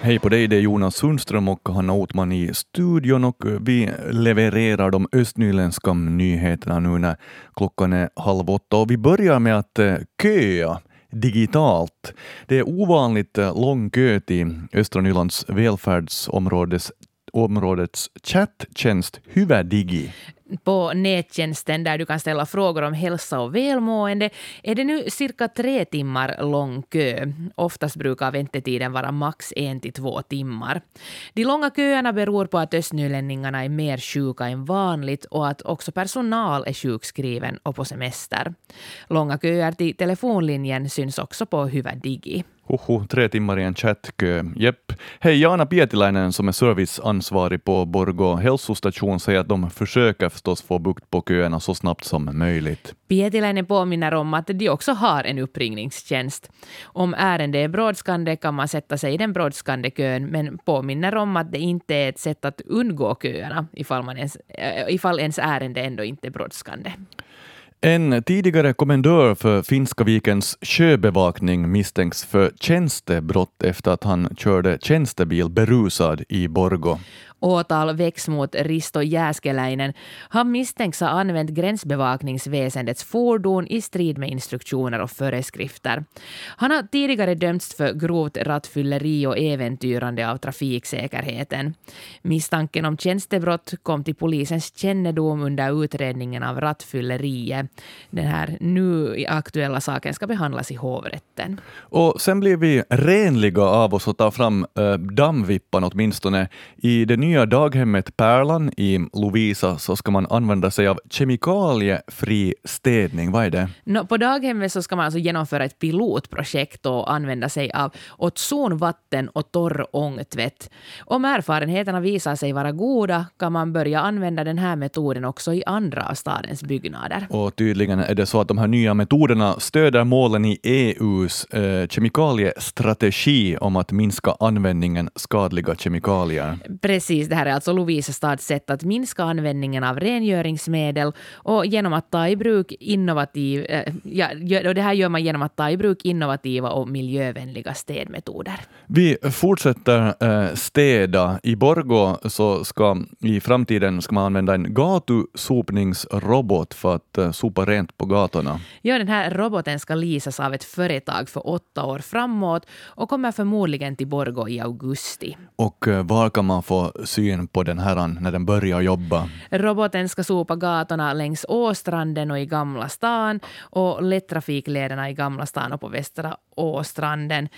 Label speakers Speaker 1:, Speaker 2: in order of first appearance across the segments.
Speaker 1: Hej på dig, det är Jonas Sundström och Hanna Otman i studion och vi levererar de östnyländska nyheterna nu när klockan är 7:30. Och vi börjar med att köa digitalt. Det är ovanligt lång kö till Östra Nylands välfärdsområdets chatttjänst Hyvä.digi.
Speaker 2: På nättjänsten där du kan ställa frågor om hälsa och välmående är det nu cirka 3 timmar lång kö. Oftast brukar väntetiden vara max 1 till 2 timmar. De långa köerna beror på att östnylänningarna är mer sjuka än vanligt och att också personal är sjukskriven och på semester. Långa köer till telefonlinjen syns också på Hyvä.digi.
Speaker 1: 3 timmar i en chattkö. Jepp. Hej, Jana Pietiläinen som är serviceansvarig på Borgå hälsostation säger att de försöker förstås få bukt på köerna så snabbt som möjligt.
Speaker 2: Pietiläinen påminner om att de också har en uppringningstjänst. Om ärende är brådskande kan man sätta sig i den brådskande kön, men påminner om att det inte är ett sätt att undgå köerna ifall ens ärende ändå inte är brådskande.
Speaker 1: En tidigare kommendör för Finska vikens sjöbevakning misstänks för tjänstebrott efter att han körde tjänstebil berusad i Borgå.
Speaker 2: Åtal väcks mot Risto Jääskeläinen. Han misstänks ha använt gränsbevakningsväsendets fordon i strid med instruktioner och föreskrifter. Han har tidigare dömts för grovt rattfylleri och äventyrande av trafiksäkerheten. Misstanken om tjänstebrott kom till polisens kännedom under utredningen av rattfylleriet. Den här nu aktuella saken ska behandlas i hovrätten.
Speaker 1: Och sen blir vi renliga av oss och tar fram dammvippan åtminstone. I det nya daghemmet Pärlan i Lovisa så ska man använda sig av kemikaliefri städning. Vad är det?
Speaker 2: På daghemmet så ska man alltså genomföra ett pilotprojekt och använda sig av ozonvatten och torr ångtvätt. Om erfarenheterna visar sig vara goda kan man börja använda den här metoden också i andra av stadens byggnader.
Speaker 1: Och tydligen är det så att de här nya metoderna stöder målen i EUs kemikaliestrategi om att minska användningen skadliga kemikalier.
Speaker 2: Precis, det här är alltså Lovisa stads sätt att minska användningen av rengöringsmedel och genom att ta i bruk det här gör man genom att ta i bruk innovativa och miljövänliga städmetoder.
Speaker 1: Vi fortsätter städa. I Borgå så i framtiden ska man använda en gatusopningsrobot för att sopa rent på gatorna.
Speaker 2: Ja, den här roboten ska leasas av ett företag för 8 år framåt och kommer förmodligen till Borgå i augusti.
Speaker 1: Och var kan man få syn på den här när den börjar jobba?
Speaker 2: Roboten ska sopa gatorna längs Åstranden och i Gamla stan och lättrafiklederna i Gamla stan och på Västra Åstranden.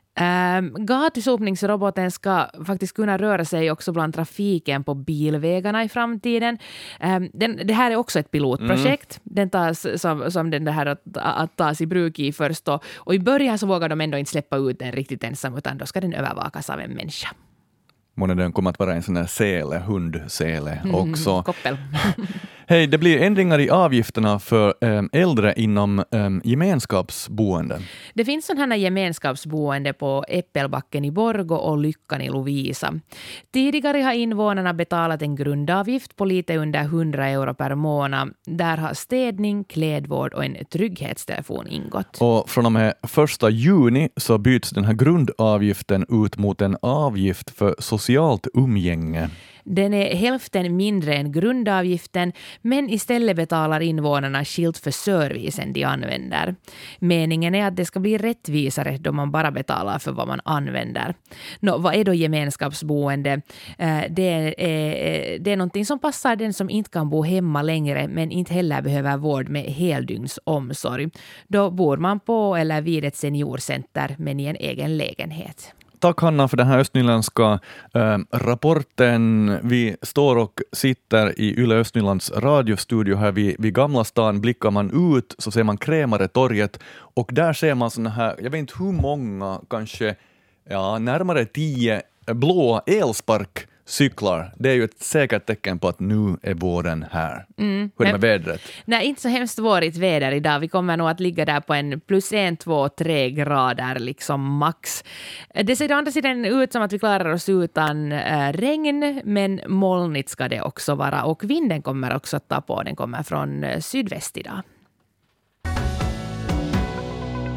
Speaker 2: Gatusopningsroboten ska faktiskt kunna röra sig också bland trafiken på bilvägarna i framtiden. Det här är också ett pilotprojekt. Den tas som den här att tas i bruk i först och i början så vågar de ändå inte släppa ut den riktigt ensam utan då ska den övervakas av en människa.
Speaker 1: Månne den kommer att vara en sån här hundsäle också.
Speaker 2: Koppel.
Speaker 1: Hej, det blir ändringar i avgifterna för äldre inom gemenskapsboende.
Speaker 2: Det finns sådana gemenskapsboende på Äppelbacken i Borgå och Lyckan i Lovisa. Tidigare har invånarna betalat en grundavgift på lite under 100 euro per månad. Där har städning, klädvård och en trygghetstelefon ingått.
Speaker 1: Och från och med 1 juni så byts den här grundavgiften ut mot en avgift för socialt umgänge.
Speaker 2: Den är hälften mindre än grundavgiften, men istället betalar invånarna skilt för servicen de använder. Meningen är att det ska bli rättvisare då man bara betalar för vad man använder. Vad är då gemenskapsboende? Det är någonting som passar den som inte kan bo hemma längre men inte heller behöver vård med heldygnsomsorg. Då bor man på eller vid ett seniorcenter men i en egen lägenhet.
Speaker 1: Tack Hanna för den här östnyländska rapporten. Vi står och sitter i Yle Östnylands radiostudio här vid Gamla stan. Blickar man ut så ser man Krämaretorget och där ser man såna här, jag vet inte hur många, kanske närmare 10 blå elsparkcyklar. Det är ju ett säkert tecken på att nu är våren här. Hur är det med vädret?
Speaker 2: Nej, inte så hemskt vårigt väder idag. Vi kommer nog att ligga där på en +1, 2, 3 grader liksom max. Det ser å andra sidan ut som att vi klarar oss utan regn, men molnigt ska det också vara. Och vinden kommer också att ta på. Den kommer från sydväst idag.